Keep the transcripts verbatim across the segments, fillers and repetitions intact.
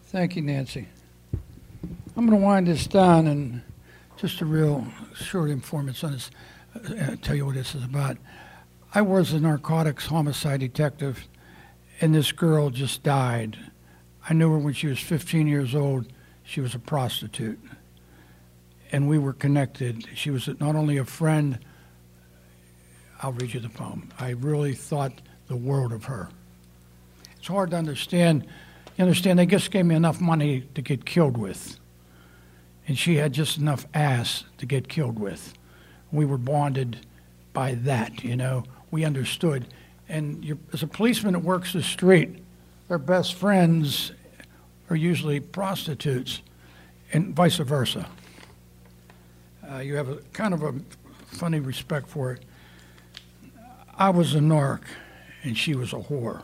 Thank you, Nancy. I'm going to wind this down and just a real short information on this, uh, tell you what this is about. I was a narcotics homicide detective, and this girl just died. I knew her when she was fifteen years old. She was a prostitute, and we were connected. She was not only a friend. I'll read you the poem. I really thought the world of her. It's hard to understand. You understand, they just gave me enough money to get killed with. And she had just enough ass to get killed with. We were bonded by that, you know. We understood. And you're, as a policeman that works the street, their best friends are usually prostitutes, and vice versa. Uh, you have a kind of a funny respect for it. I was a narc, and she was a whore.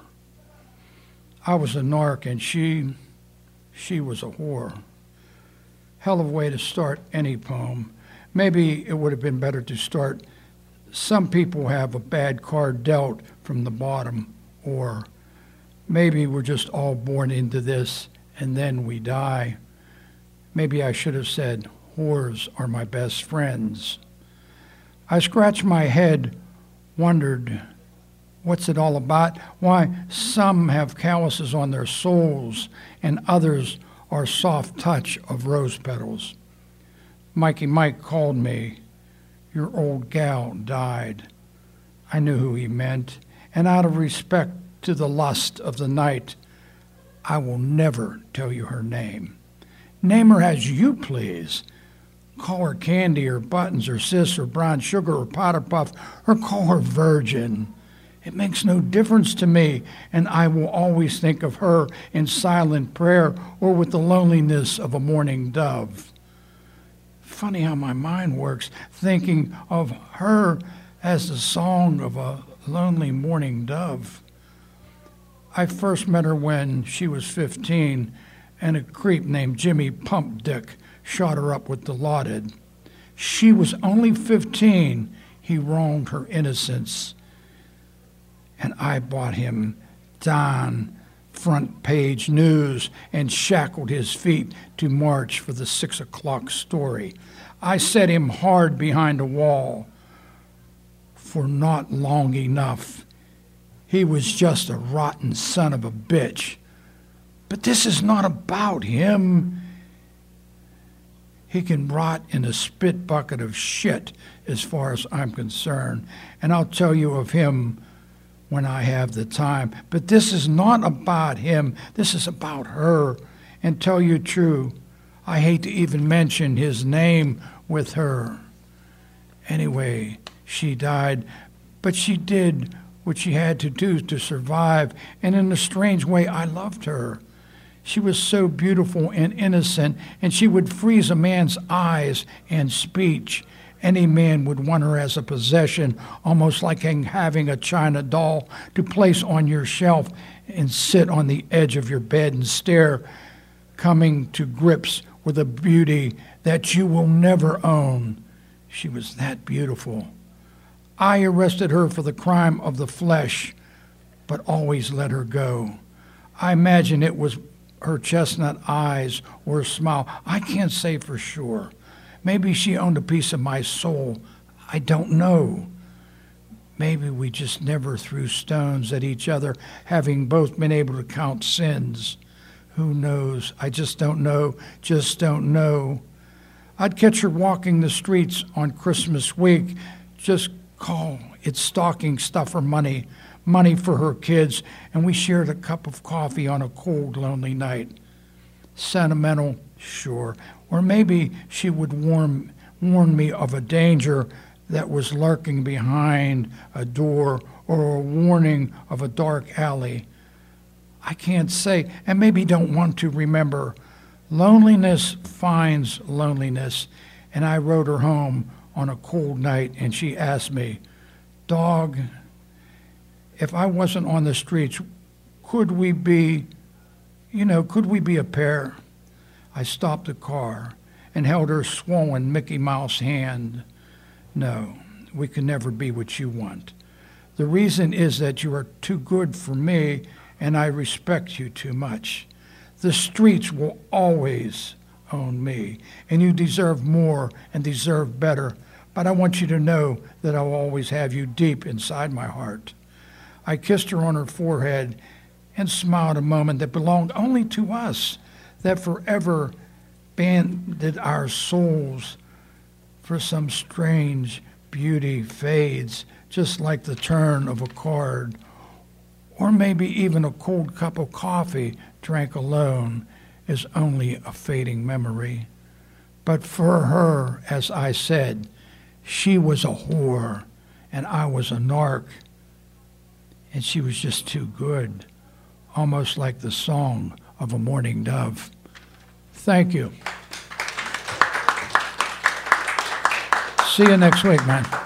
I was a narc, and she, she was a whore. Hell of a way to start any poem. Maybe it would have been better to start, some people have a bad card dealt from the bottom, or maybe we're just all born into this, and then we die. Maybe I should have said, whores are my best friends. I scratched my head, wondered, what's it all about? Why, some have calluses on their souls, and others are soft touch of rose petals. Mikey Mike called me. Your old gal died. I knew who he meant, and out of respect to the lust of the night, I will never tell you her name. Name her as you please. Call her Candy or Buttons or Sis or Brown Sugar or Powder Puff, or call her Virgin. It makes no difference to me, and I will always think of her in silent prayer or with the loneliness of a morning dove. Funny how my mind works, thinking of her as the song of a lonely morning dove. I first met her when she was fifteen, and a creep named Jimmy Pump Dick shot her up with the lauded. She was only fifteen. He wronged her innocence. And I bought him Don front page news and shackled his feet to march for the six o'clock story. I set him hard behind a wall for not long enough. He was just a rotten son of a bitch. But this is not about him. He can rot in a spit bucket of shit as far as I'm concerned. And I'll tell you of him when I have the time. But this is not about him. This is about her. And tell you true, I hate to even mention his name with her. Anyway, she died, but she did what she had to do to survive. And in a strange way, I loved her. She was so beautiful and innocent, and she would freeze a man's eyes and speech. Any man would want her as a possession, almost like having a china doll to place on your shelf and sit on the edge of your bed and stare, coming to grips with a beauty that you will never own. She was that beautiful. I arrested her for the crime of the flesh, but always let her go. I imagine it was her chestnut eyes or a smile. I can't say for sure. Maybe she owned a piece of my soul. I don't know. Maybe we just never threw stones at each other, having both been able to count sins. Who knows? I just don't know. Just don't know. I'd catch her walking the streets on Christmas week. Just call it stocking stuffer money, money for her kids, and we shared a cup of coffee on a cold, lonely night. Sentimental, sure. Or maybe she would warn, warn me of a danger that was lurking behind a door, or a warning of a dark alley. I can't say, and maybe don't want to remember. Loneliness finds loneliness, and I rode her home on a cold night, and she asked me, "Dog, if I wasn't on the streets, could we be, you know, could we be a pair?" I stopped the car and held her swollen Mickey Mouse hand. "No, we can never be what you want. The reason is that you are too good for me, and I respect you too much. The streets will always own me, and you deserve more and deserve better, but I want you to know that I'll always have you deep inside my heart. I kissed her on her forehead and smiled a moment that belonged only to us, that forever banded our souls. For some strange beauty fades, just like the turn of a card, or maybe even a cold cup of coffee drank alone is only a fading memory. But for her, as I said, she was a whore and I was a narc, and she was just too good, almost like the song of a mourning dove. Thank you. See you next week, man.